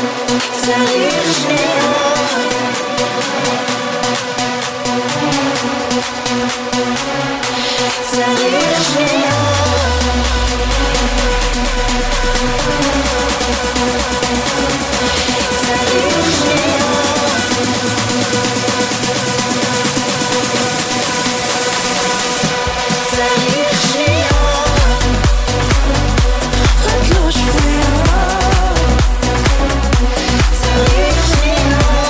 Отложь время,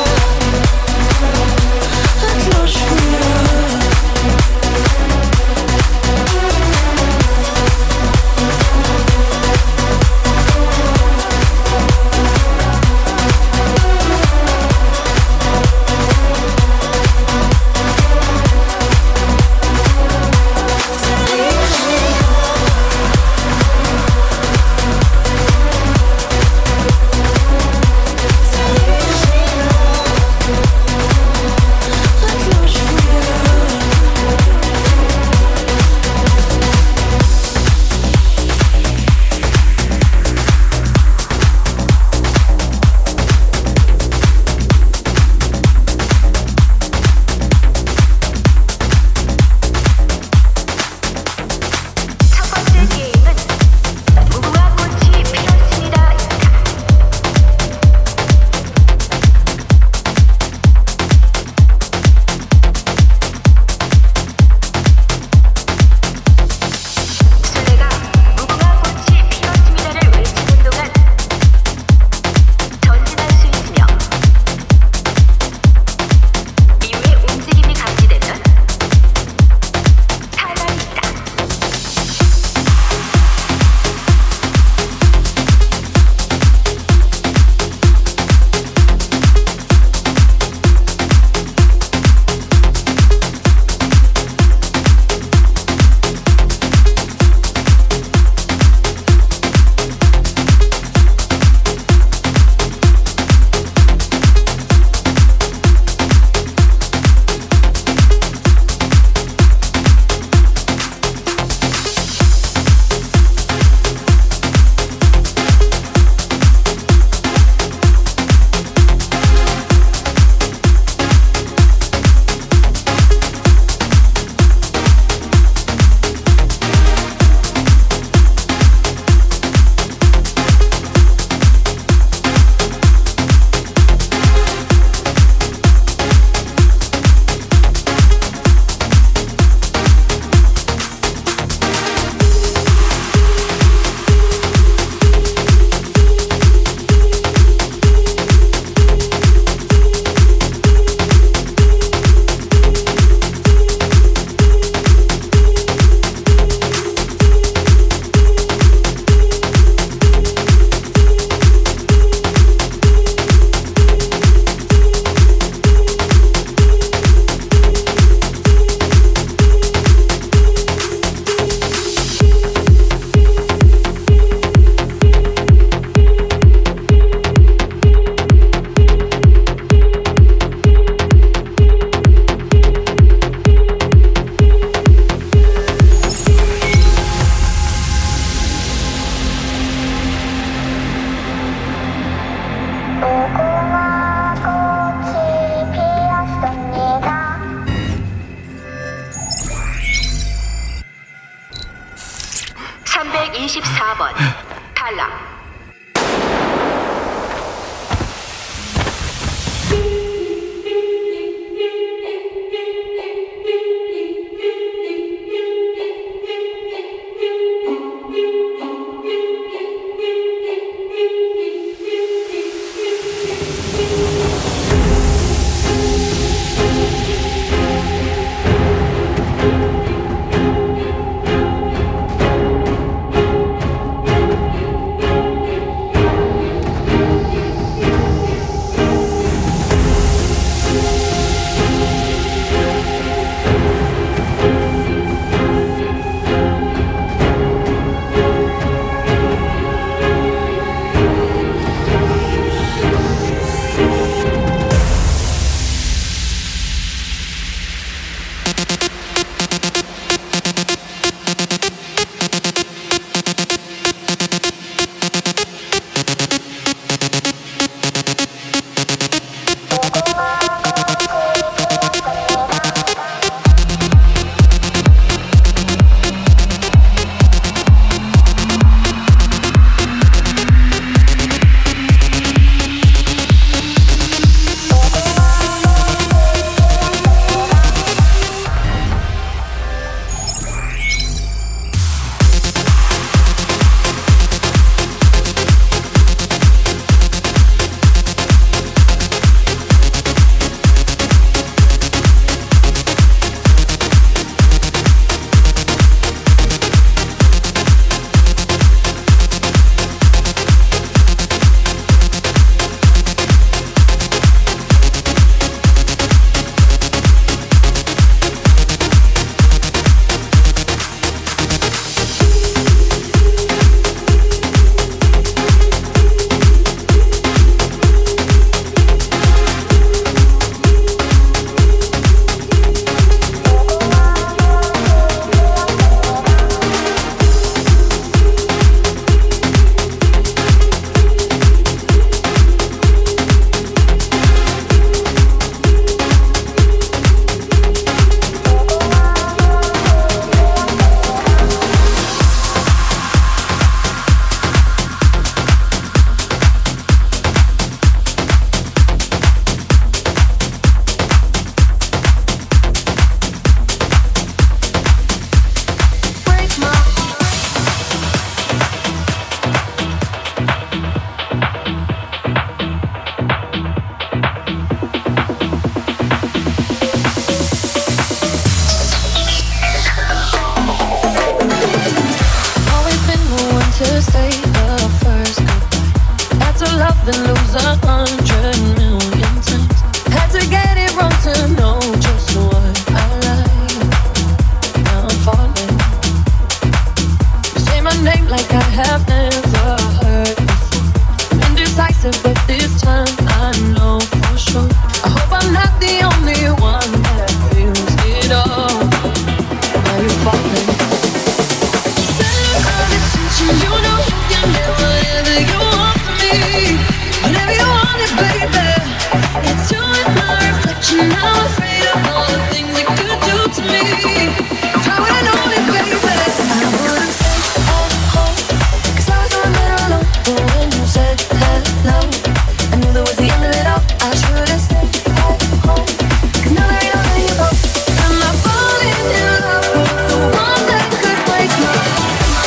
love and lose 100 million times. Had to get it wrong to know just what I like. Now I'm falling. You say my name like I have never heard before. I'm indecisive, but this time I know for sure. I hope I'm not the only one that feels it all. Are you falling? Center of attention, you know you can get whatever you want from me. Whenever you want it, baby. It's you and my reflection. I'm afraid of all the things it could do to me. If I would've known it, baby, I would've stayed at home. 'Cause I was doing better alone. But when you said hello, I knew that was the end of it all. I should've stayed at home. 'Cause now there ain't nothing you go. Am I falling in love with the one that could break my heart?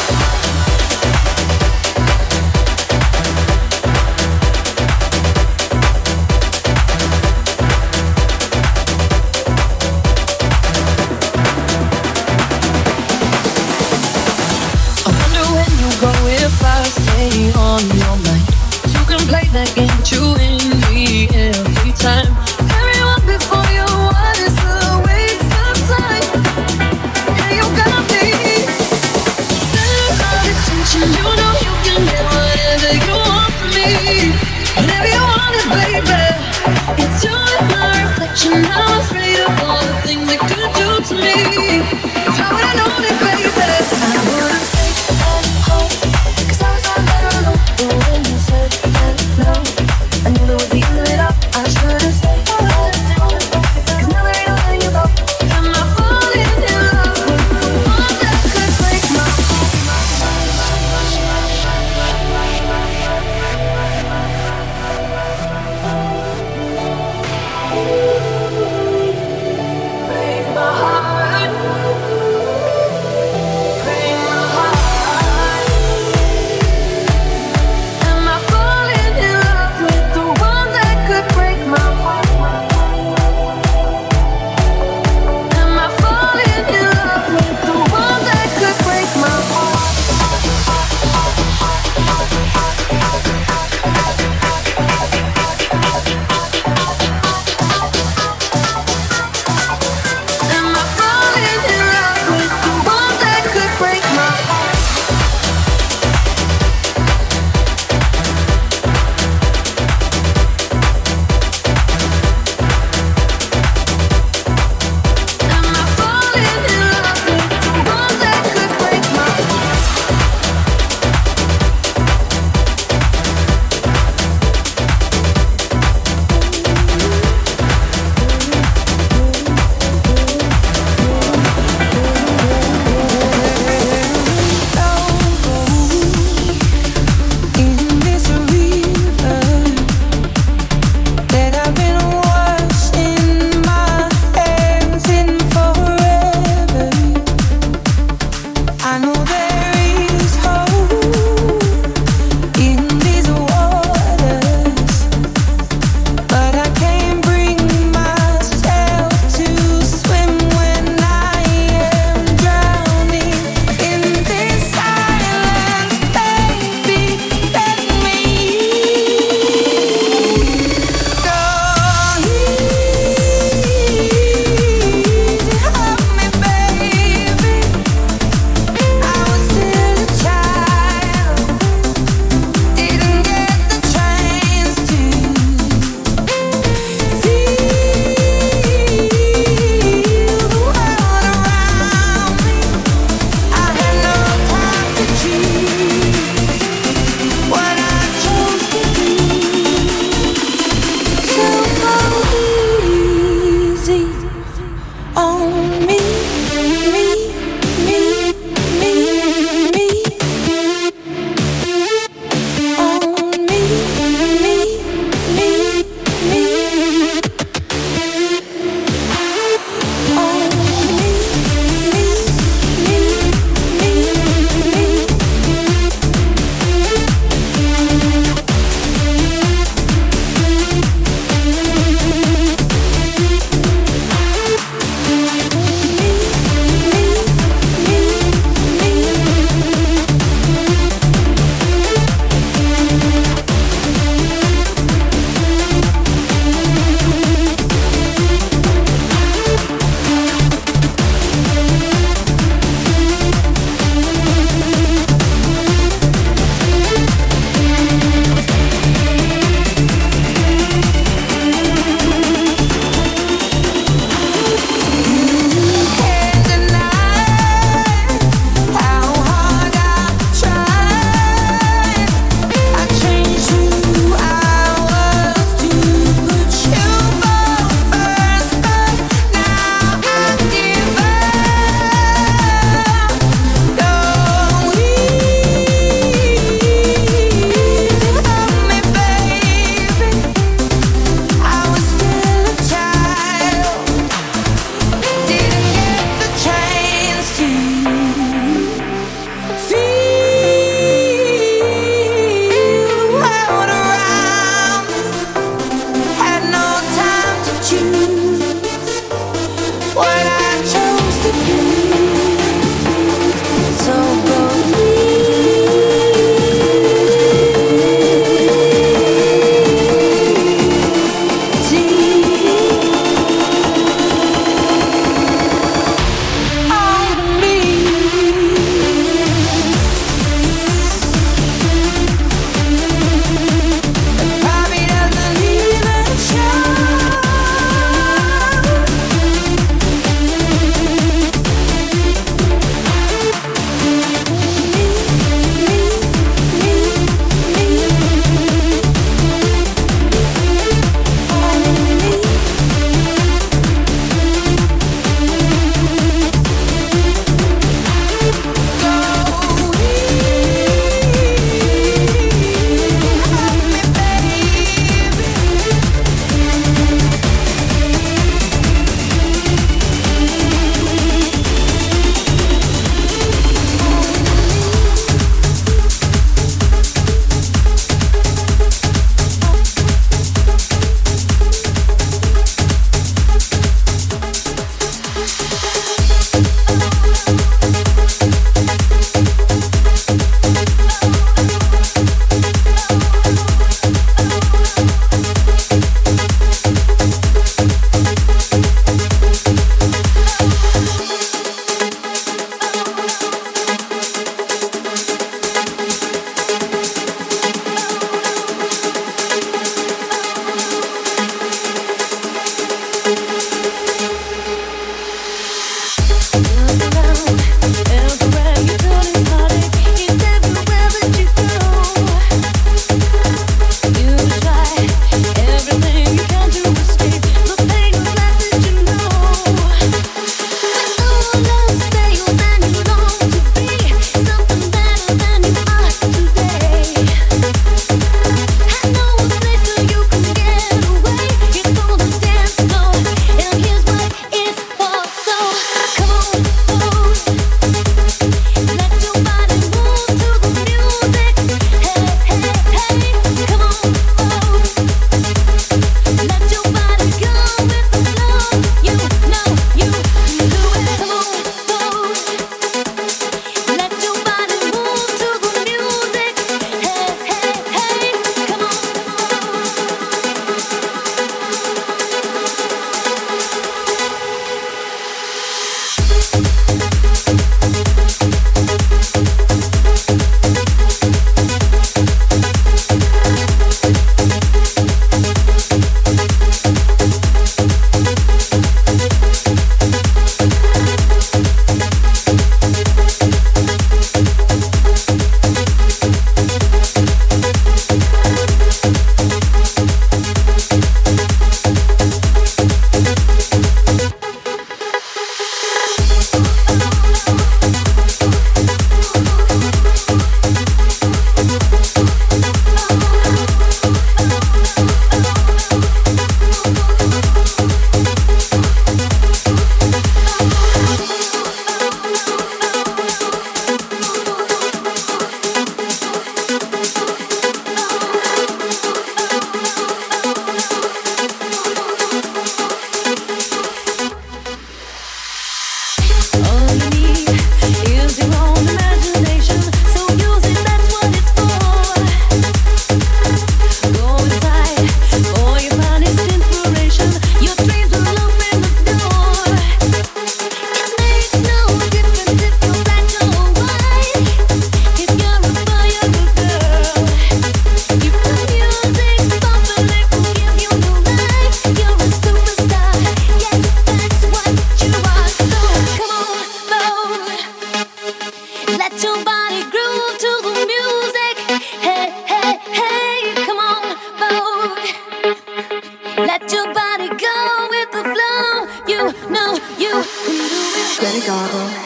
I wonder when you go if I stay on your mind. You can play that game, but you win me every time. Everyone before you, what is a waste of time? Yeah, you got me. Center of attention, you know you can get whatever you want from me. Whenever you want it, baby. It's you and my reflection. I'm afraid of all the things it could do to me. If I would've known it, baby, I would've stayed at home. 'Cause I was doing better alone. But when you said hello, I knew that was the end of it all. I should've stayed at home. 'Cause now there ain't no letting you go. Am I falling in love with the one that could break my heart?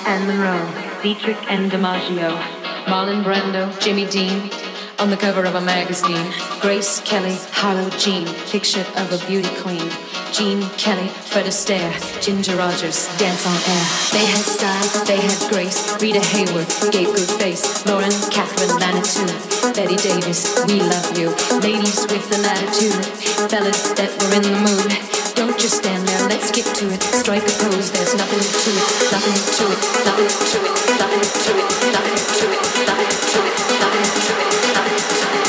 Anne Monroe, Dietrich and DiMaggio, Marlon Brando, Jimmy Dean, on the cover of a magazine. Grace Kelly, Harlow Jean, picture of a beauty queen. Jean Kelly, Fred Astaire, Ginger Rogers, dance on air. They had style, they had grace. Rita Hayworth gave good face. Lauren, Catherine, Manitou, Betty Davis, we love you. Ladies with an attitude, fellas that were in the mood. Don't just stand there, let's get to it. Strike a pose, there's nothing to it, nothing to it, nothing to it, nothing to it, nothing to it, nothing to it, nothing to it, nothing to it.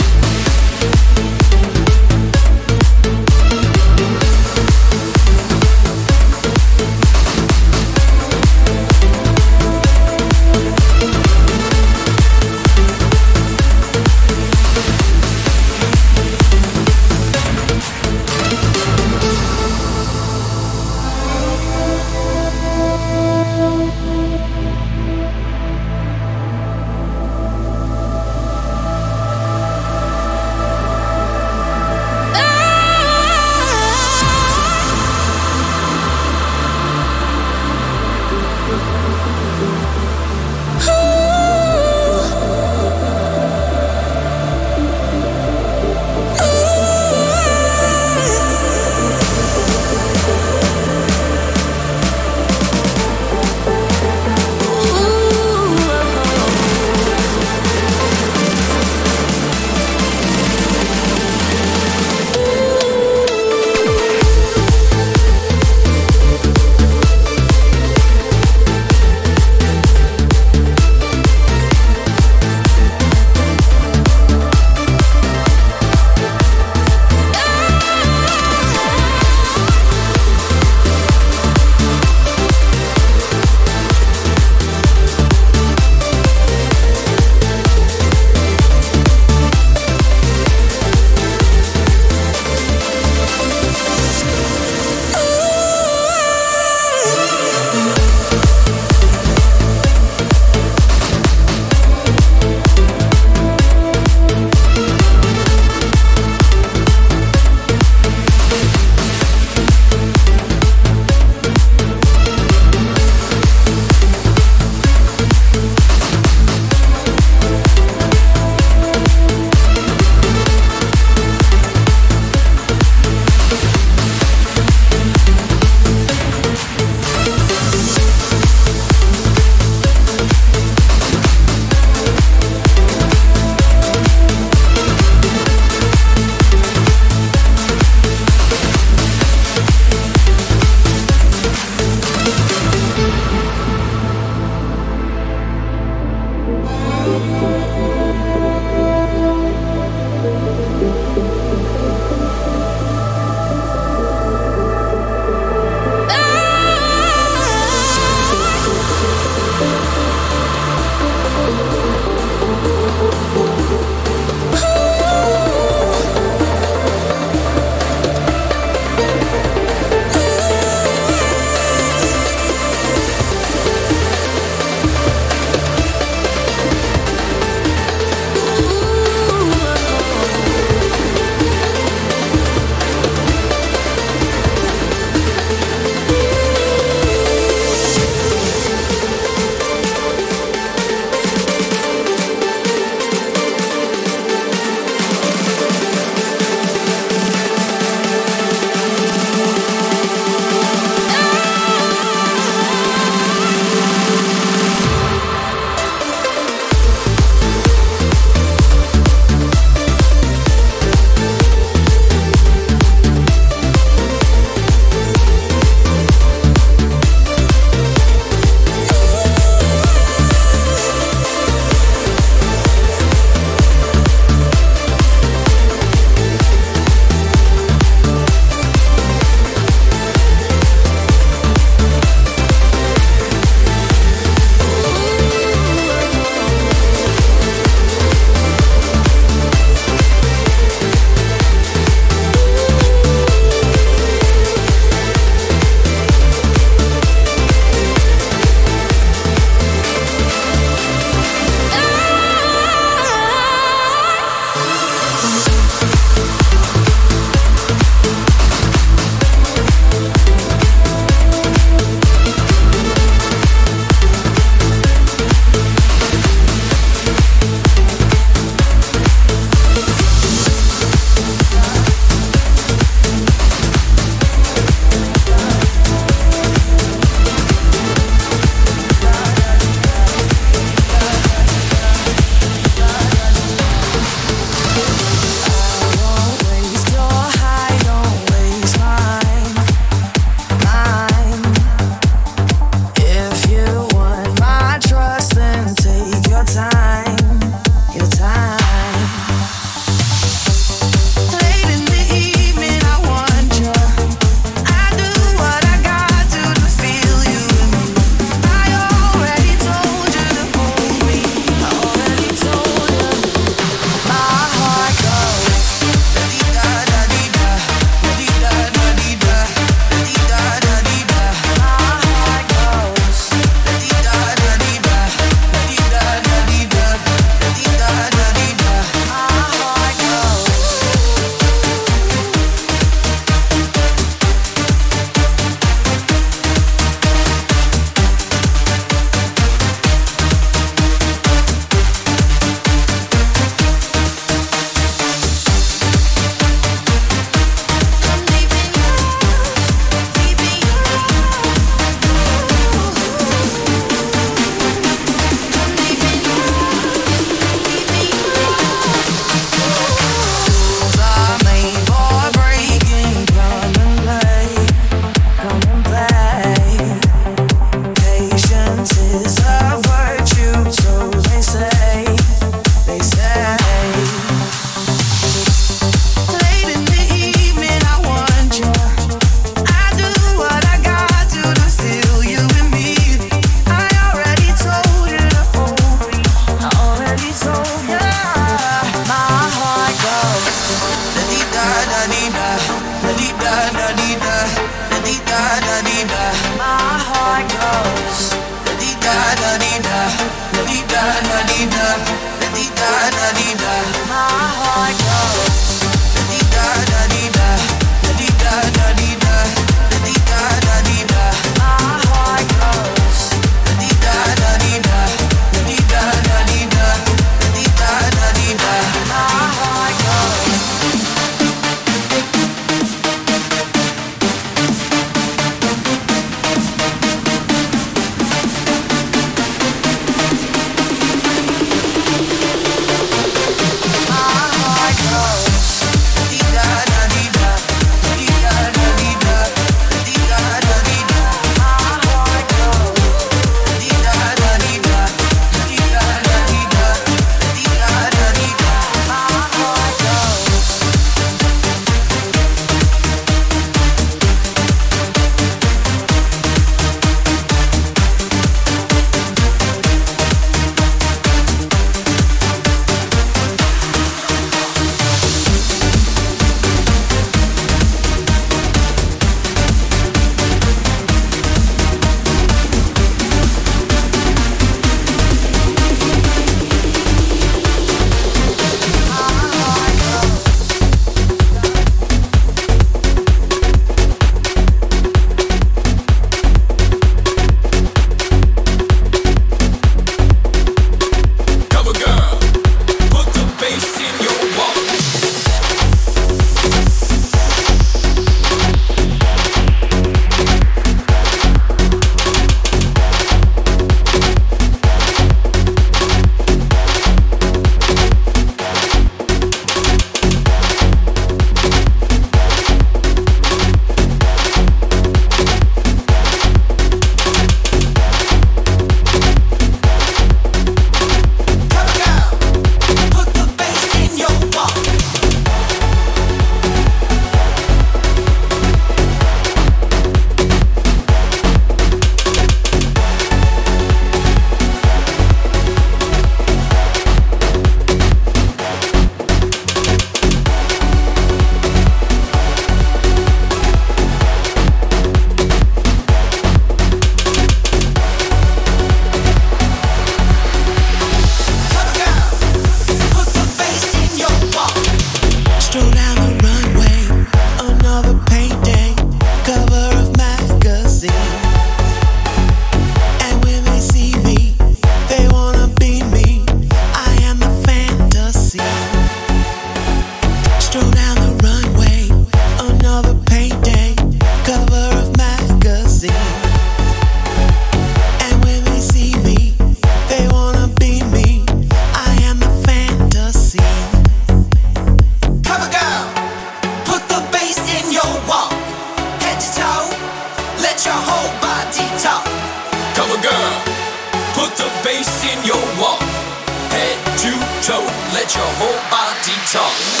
toe, let your whole body talk.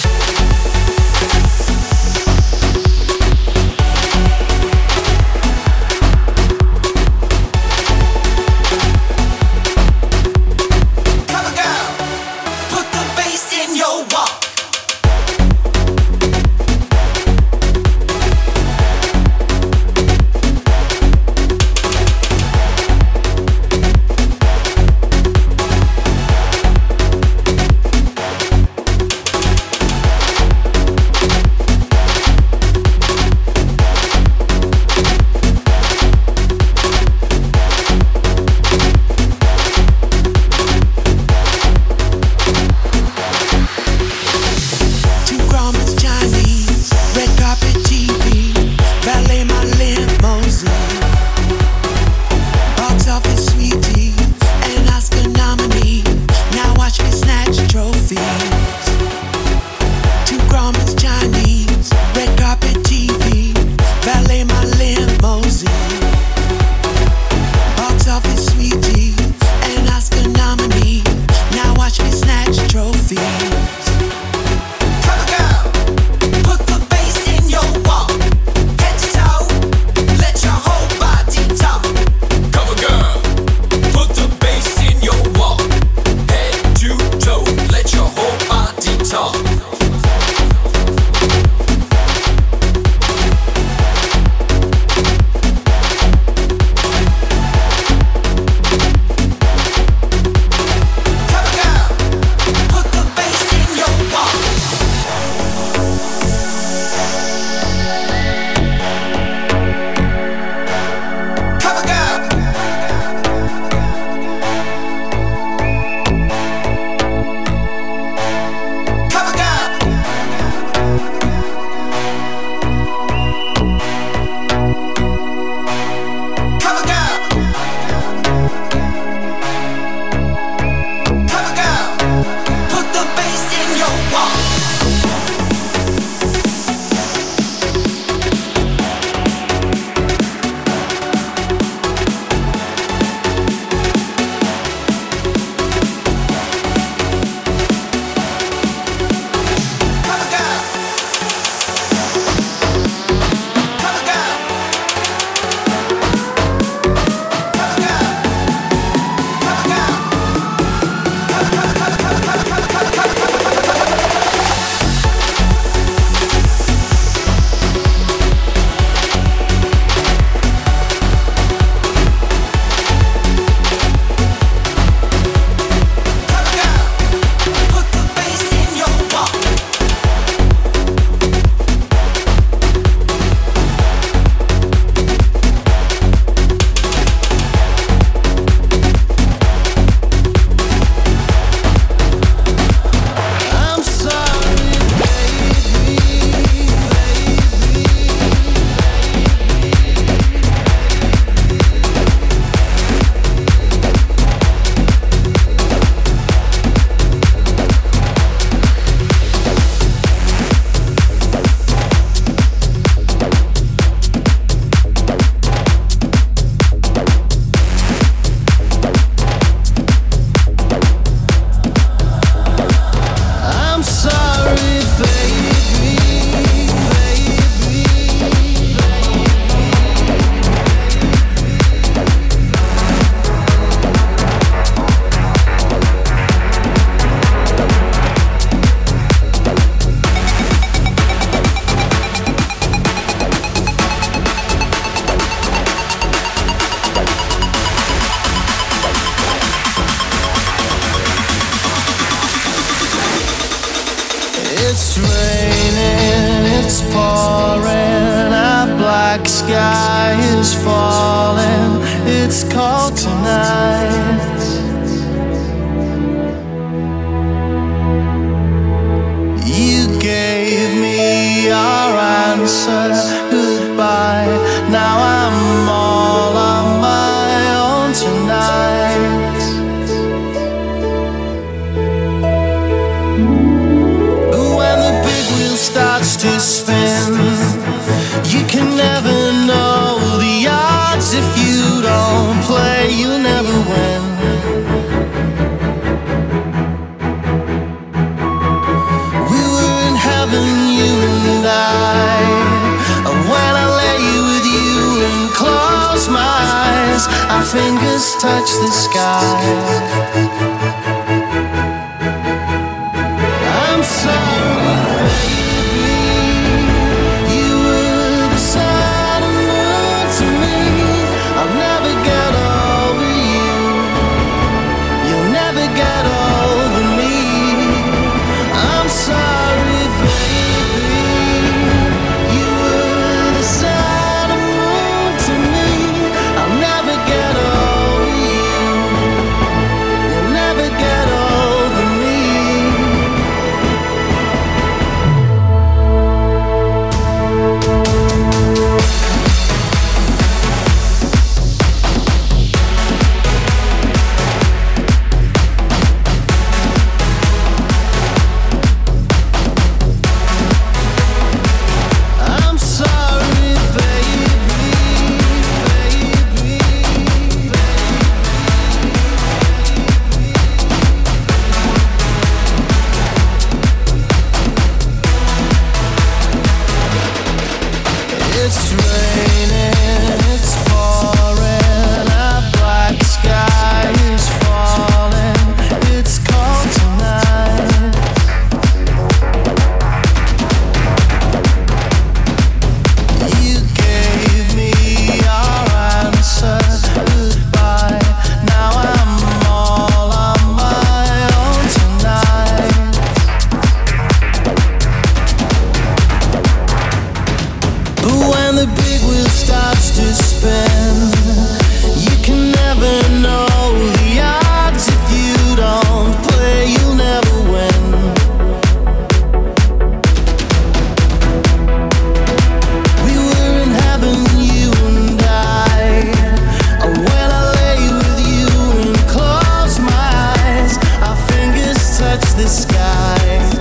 It's raining, it's pouring, a black sky is falling. It's cold tonight. You gave me your answer, goodbye. Now I'm all on my own tonight. When the fingers touch the sky. I'm sorry, baby. You were the sun and moon to me. I'll never get over you. You'll never get over me. I'm sorry, baby. You were the sun and moon to me. I'll never get over you. You'll never get over me. I'm sorry, baby, baby, It's raining, it's pouring, a black sky is falling. It's cold tonight. You gave me your answer, goodbye. Now I'm all on my own tonight. But when the big wheel starts to spin, you can never know the odds. If you don't play, you'll never win. We were in heaven, you and I. And when I lay with you and close my eyes, our fingers touch the sky.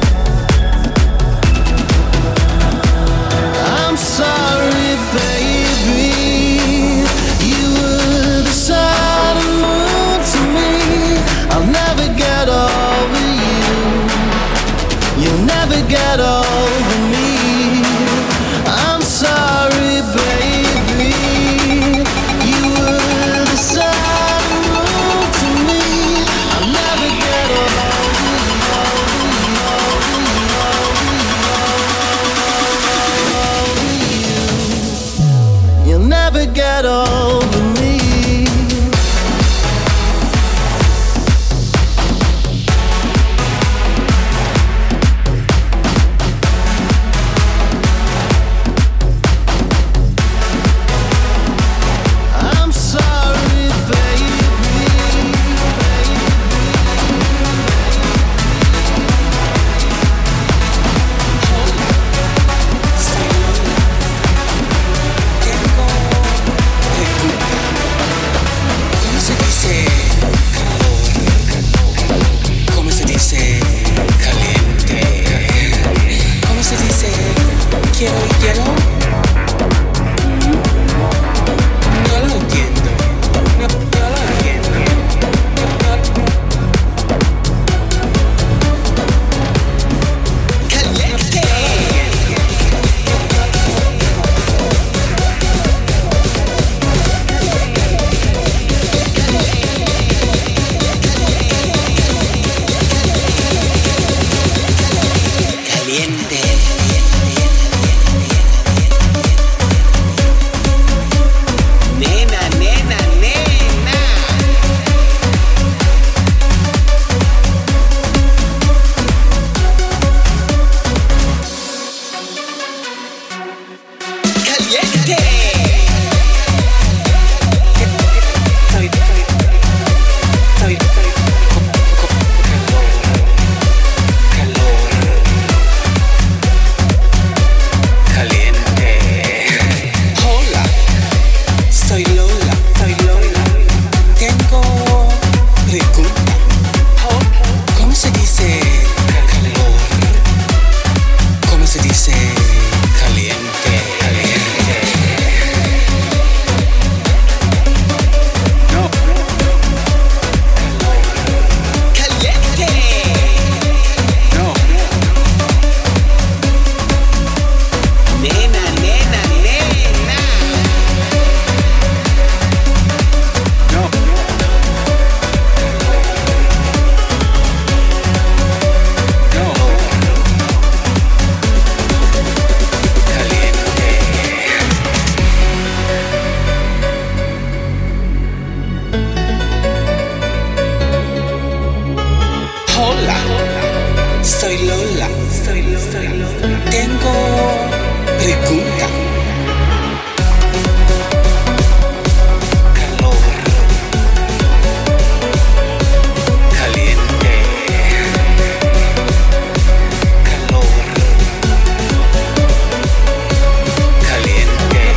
I'm sorry, baby. You were the sun and moon to me. I'll never get over you. You'll never get over me. I'm sorry, baby. You were the sun and moon to me. I'll never get over you. You'll never get over me. Hola, soy Lola. Tengo pregunta. Calor. Caliente. Calor. Caliente.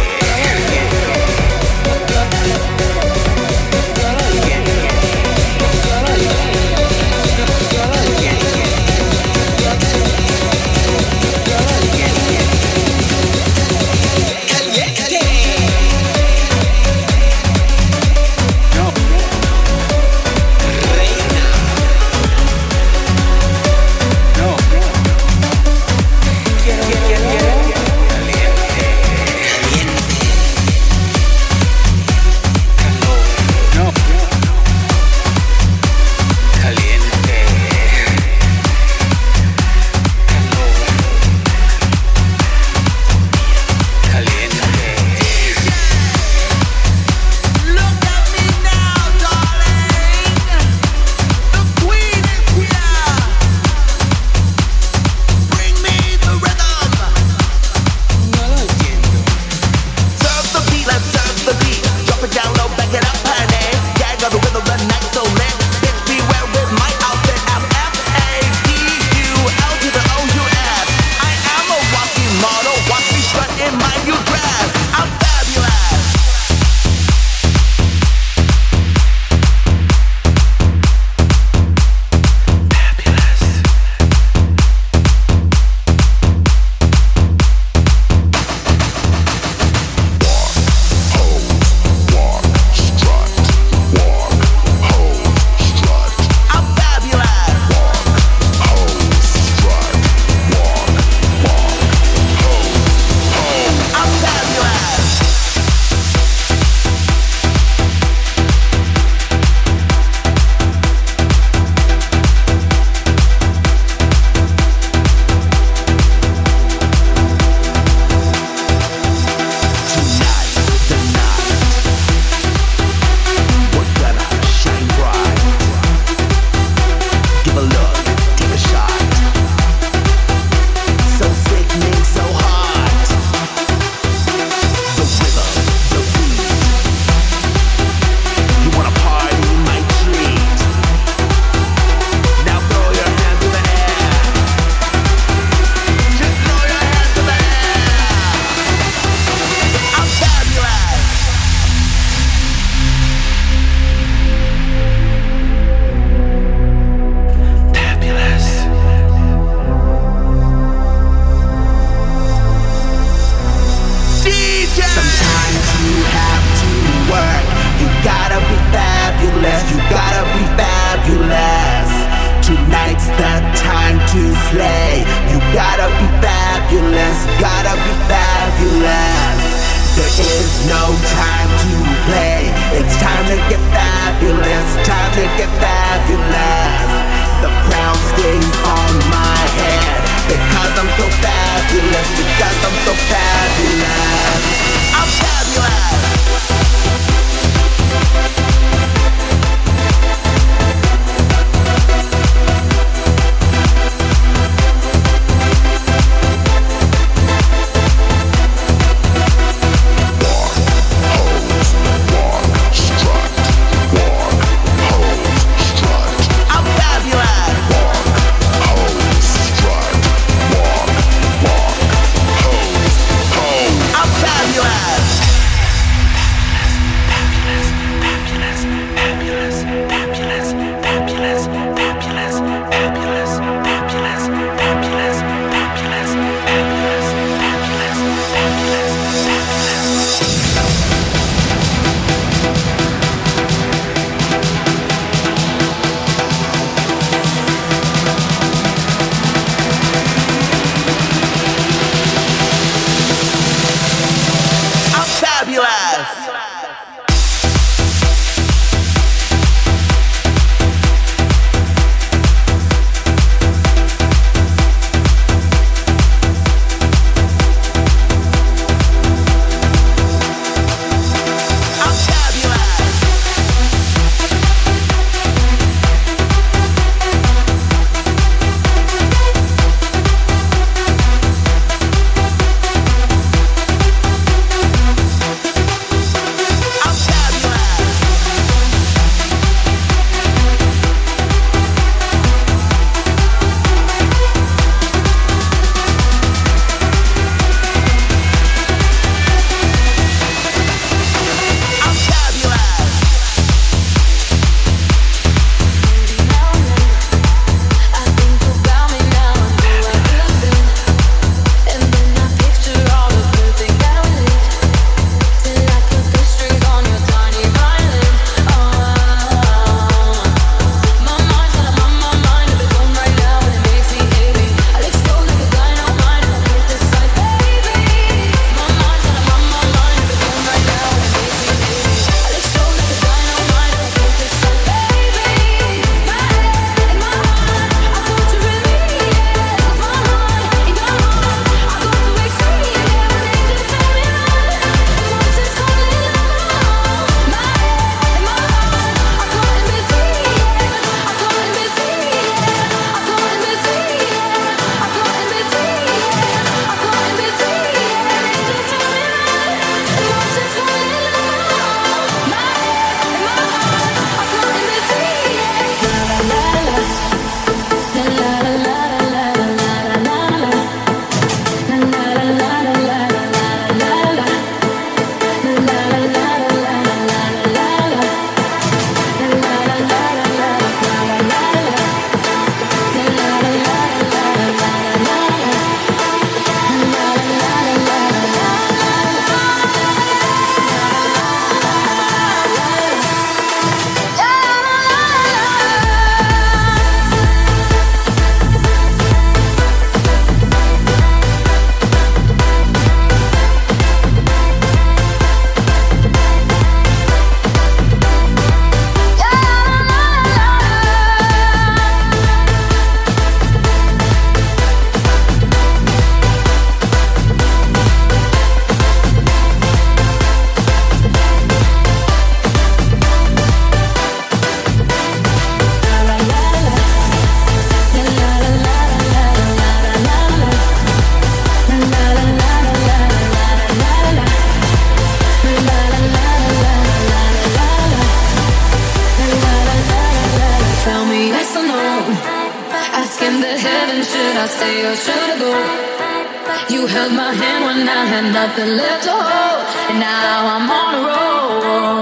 in the heavens, should I stay or should I go? You held my hand when I had nothing left to hold, and now I'm on a roll.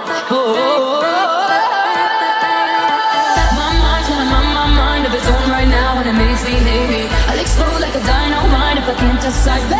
My mind's going on my mind of its own right now, and it makes me hate me. I'll explode like a dynamite if I can't decide.